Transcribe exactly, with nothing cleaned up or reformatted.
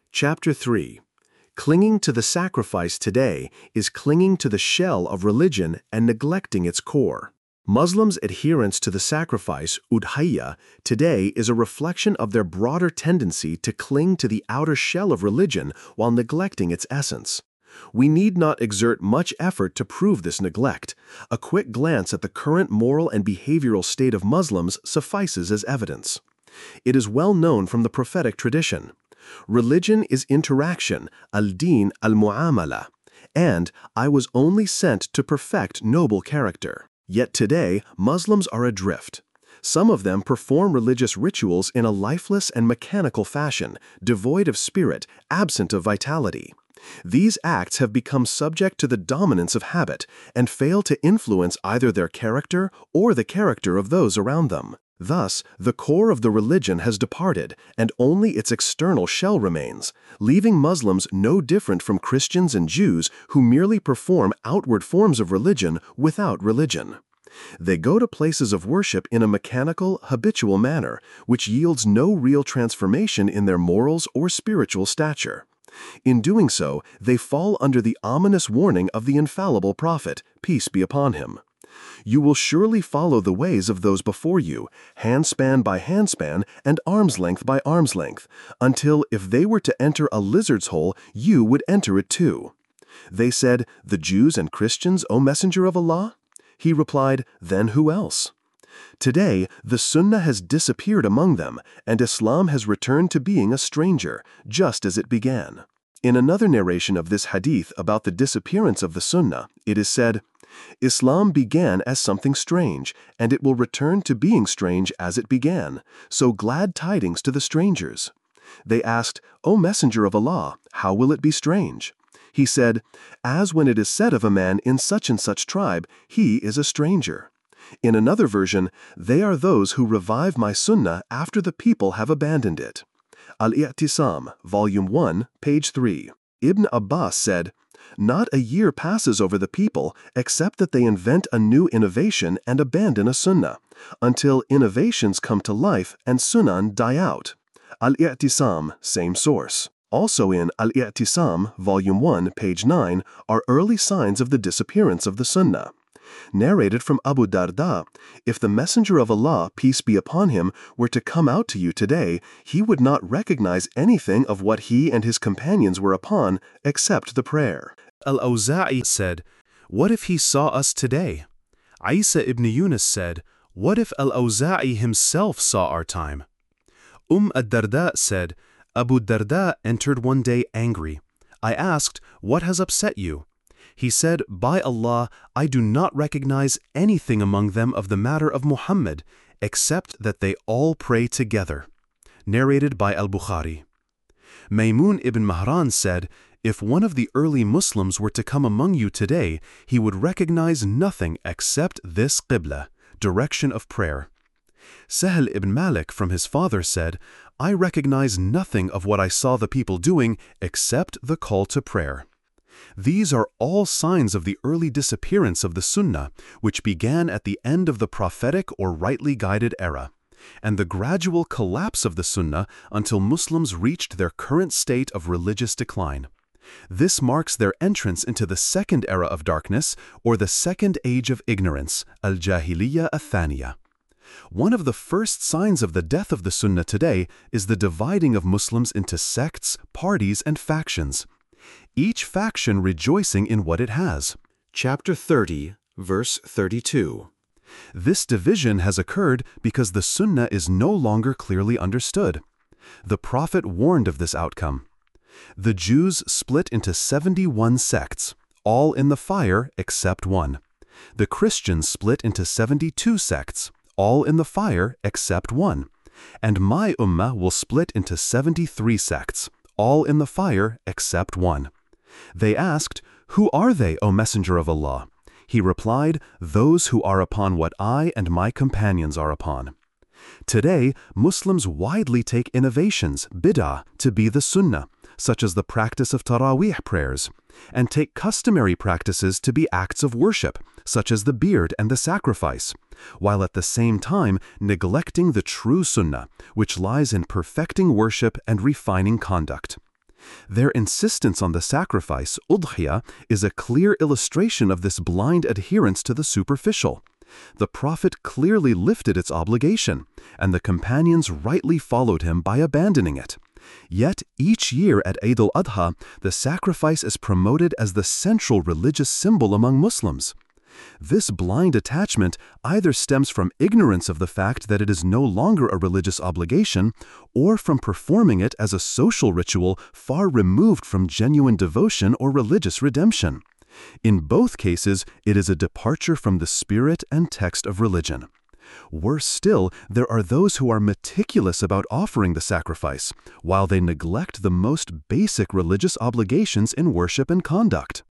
Chapter three. Clinging to the sacrifice today is clinging to the shell of religion and neglecting its core. Muslims' adherence to the sacrifice, udhiyya, today is a reflection of their broader tendency to cling to the outer shell of religion while neglecting its essence. We need not exert much effort to prove this neglect. A quick glance at the current moral and behavioral state of Muslims suffices as evidence. It is well known from the prophetic tradition. Religion is interaction, al-din al-mu'amala, and I was only sent to perfect noble character. Yet today, Muslims are adrift. Some of them perform religious rituals in a lifeless and mechanical fashion, devoid of spirit, absent of vitality. These acts have become subject to the dominance of habit and fail to influence either their character or the character of those around them. Thus, the core of the religion has departed, and only its external shell remains, leaving Muslims no different from Christians and Jews who merely perform outward forms of religion without religion. They go to places of worship in a mechanical, habitual manner, which yields no real transformation in their morals or spiritual stature. In doing so, they fall under the ominous warning of the infallible prophet, peace be upon him. You will surely follow the ways of those before you, handspan by handspan and arm's length by arm's length, until if they were to enter a lizard's hole, you would enter it too. They said, "The Jews and Christians, O Messenger of Allah?" He replied, "Then who else?" Today, the Sunnah has disappeared among them, and Islam has returned to being a stranger, just as it began. In another narration of this hadith about the disappearance of the Sunnah, it is said, "Islam began as something strange, and it will return to being strange as it began, so glad tidings to the strangers." They asked, "O Messenger of Allah, how will it be strange?" He said, "As when it is said of a man in such and such tribe, he is a stranger." In another version, "They are those who revive my Sunnah after the people have abandoned it." Al-I'tisam, Volume one, page three. Ibn Abbas said, "Not a year passes over the people except that they invent a new innovation and abandon a sunnah, until innovations come to life and sunan die out." Al-I'tisam, same source. Also in Al-I'tisam, Volume one, page nine, are early signs of the disappearance of the sunnah. Narrated from Abu Darda, "If the Messenger of Allah, peace be upon him, were to come out to you today, he would not recognize anything of what he and his companions were upon except the prayer." Al-Awza'i said, "What if he saw us today?" Isa ibn Yunus said, "What if Al-Awza'i himself saw our time?" Umm ad-Darda said, "Abu Darda entered one day angry. I asked, 'What has upset you?' He said, 'By Allah, I do not recognize anything among them of the matter of Muhammad, except that they all pray together." Narrated by Al-Bukhari. Maymun ibn Mahran said, "If one of the early Muslims were to come among you today, he would recognize nothing except this qibla, direction of prayer." Sahl ibn Malik from his father said, "I recognize nothing of what I saw the people doing except the call to prayer." These are all signs of the early disappearance of the Sunnah, which began at the end of the prophetic or rightly guided era, and the gradual collapse of the Sunnah until Muslims reached their current state of religious decline. This marks their entrance into the second era of darkness, or the second age of ignorance, al-Jahiliyyah al-Thaniya. One of the first signs of the death of the Sunnah today is the dividing of Muslims into sects, parties, and factions, each faction rejoicing in what it has. Chapter thirty, verse thirty-two. This division has occurred because the Sunnah is no longer clearly understood. The Prophet warned of this outcome. The Jews split into seventy-one sects, all in the fire except one. The Christians split into seventy-two sects, all in the fire except one. And my ummah will split into seventy-three sects, all in the fire except one. They asked, "Who are they, O Messenger of Allah?" He replied, "Those who are upon what I and my companions are upon." Today, Muslims widely take innovations, bid'ah, to be the Sunnah, such as the practice of Taraweeh prayers, and take customary practices to be acts of worship, such as the beard and the sacrifice, while at the same time neglecting the true Sunnah, which lies in perfecting worship and refining conduct. Their insistence on the sacrifice, udhiyah, is a clear illustration of this blind adherence to the superficial. The Prophet clearly lifted its obligation, and the companions rightly followed him by abandoning it. Yet, each year at Eid al-Adha, the sacrifice is promoted as the central religious symbol among Muslims. This blind attachment either stems from ignorance of the fact that it is no longer a religious obligation, or from performing it as a social ritual far removed from genuine devotion or religious redemption. In both cases, it is a departure from the spirit and text of religion. Worse still, there are those who are meticulous about offering the sacrifice, while they neglect the most basic religious obligations in worship and conduct.